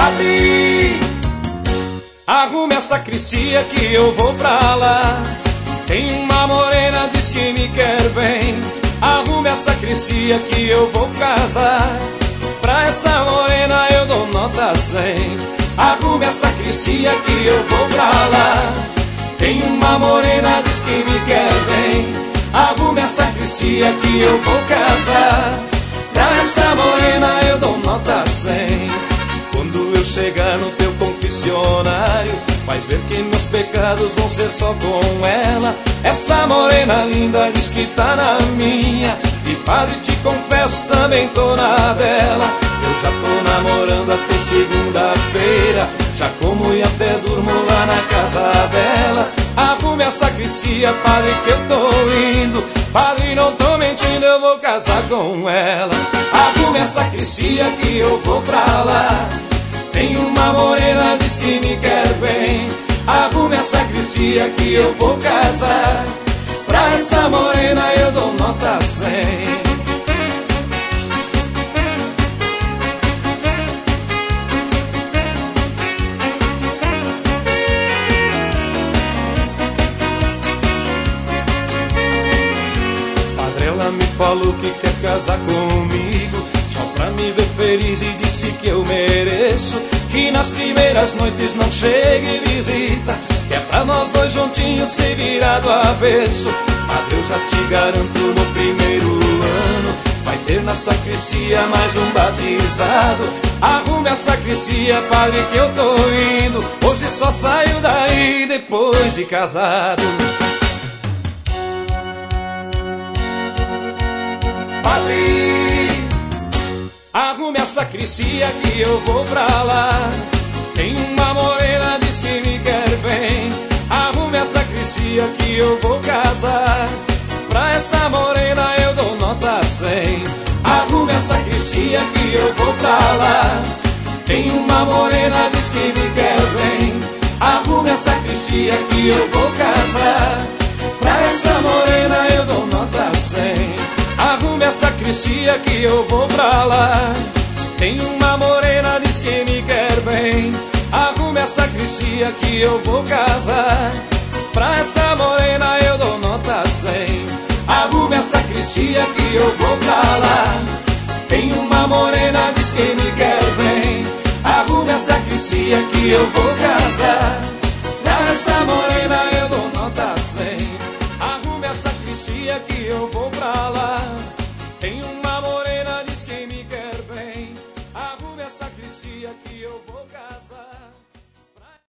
Padre, arrume a sacristia que eu vou pra lá. Tem uma morena, diz que me quer bem. Arrume a sacristia que eu vou casar. Pra essa morena eu dou nota 100. Arrume a sacristia que eu vou pra lá. Tem uma morena, diz que me quer bem. Arrume a sacristia que eu vou casar. Pra essa morena eu dou nota 100. Quando eu chegar no teu confessionário, vais ver que meus pecados vão ser só com ela. Essa morena linda diz que tá na minha. E padre, te confesso, também tô na dela. Eu já tô namorando até segunda-feira. Já como e até durmo lá na casa dela. Arrume a sacristia, padre, que eu tô indo. Padre, não tô mentindo, eu vou casar com ela. Arrume a sacristia que eu vou pra lá. Tem uma morena, diz que me quer bem. Arrume a sacristia que eu vou casar. Pra essa morena eu dou nota 100. Ela me falou que quer casar comigo, só pra me ver feliz, e disse que eu mereço. Que nas primeiras noites não chegue visita, que é pra nós dois juntinhos se virar do avesso. Padre, eu já te garanto, no primeiro ano vai ter na sacristia mais um batizado. Arrume a sacristia, padre, que eu tô indo. Hoje só saio daí depois de casado. Padre, arrume a sacristia que eu vou pra lá. Tem uma morena, diz que me quer bem. Arrume a sacristia que eu vou casar. Pra essa morena eu dou nota 100. Arrume a sacristia que eu vou pra lá. Tem uma morena, diz que me quer bem. Arrume a sacristia que eu vou casar. Pra essa morena eu dou nota 100. Arrume a sacristia que eu vou pra lá. Tem uma morena, diz que me quer bem. Arrume a sacristia que eu vou casar. Pra essa morena eu dou nota 100. Arrume a sacristia que eu vou pra lá. Tem uma morena, diz que me quer bem. Arrume a sacristia que eu vou casar. Pra essa morena eu dou nota 100. Arrume a sacristia que eu vou pra lá. Tem uma morena, diz que me quer bem. Arrume a sacristia que eu vou casar.